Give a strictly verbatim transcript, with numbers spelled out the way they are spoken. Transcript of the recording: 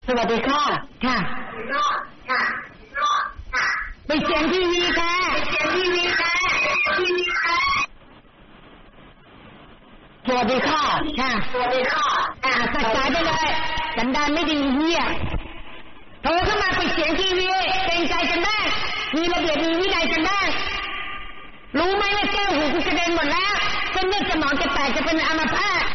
สวัสดีค่ะค่ะไปเสียงทีวีค่ะไปเสียงทีวีค่ะทีวีค่ะสวัสดีค่ะค่ะสวัสดีค่ะอ่าตัดสายไปเลยสันดานไม่ดีเหี้ยโทรเข้ามาไปเสียงทีวีเกรงใจกันได้มีระเบียบมีวินัยกันได้รู้ไหมว่าแก้วหูกูกระเด็นหมดแล้วเส้นเลือดสมองจะแตกจะเป็นอัมพาต